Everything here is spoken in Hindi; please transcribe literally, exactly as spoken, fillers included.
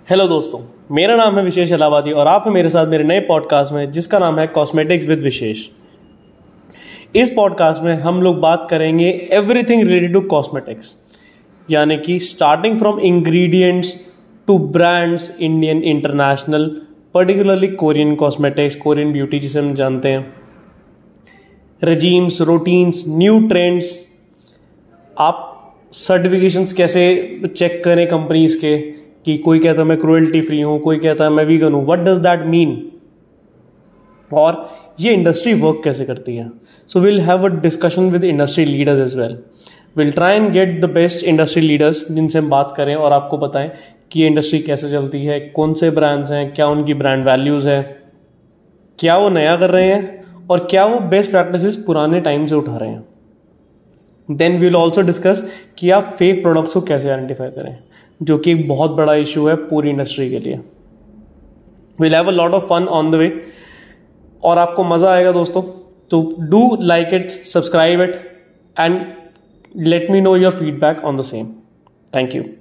हेलो दोस्तों, मेरा नाम है विशेष इलाहाबादी और आप हैं मेरे साथ मेरे नए पॉडकास्ट में जिसका नाम है कॉस्मेटिक्स विद विशेष। इस पॉडकास्ट में हम लोग बात करेंगे एवरीथिंग रिलेटेड टू कॉस्मेटिक्स, यानी कि starting from ingredients to brands, Indian, international, particularly Korean cosmetics, Korean beauty जिसे हम जानते हैं, रेजीम्स, रूटीन्स, न्यू ट्रेंड्स, आप सर्टिफिकेशंस कैसे चेक करें कंपनीज के कि कोई कहता है मैं क्रुएल्टी फ्री हूं, कोई कहता है मैं वीगन हूं, व्हाट डज दैट मीन, और ये इंडस्ट्री वर्क कैसे करती है। So we'll have a discussion with industry leaders as well. We'll try and get the best industry leaders जिनसे हम बात करें और आपको बताएं कि ये इंडस्ट्री कैसे चलती है, कौन से ब्रांड्स हैं, क्या उनकी ब्रांड वैल्यूज है, क्या वो नया कर रहे हैं और क्या वो बेस्ट प्रैक्टिसेस पुराने टाइम से उठा रहे हैं। Then we will also discuss कि आप फेक प्रोडक्ट्स को कैसे आइडेंटिफाई करें, जो कि एक बहुत बड़ा इशू है पूरी इंडस्ट्री के लिए। We'll have a lot of fun on the way और आपको मजा आएगा दोस्तों। तो do like it, subscribe it and let me know your feedback on the same. Thank you.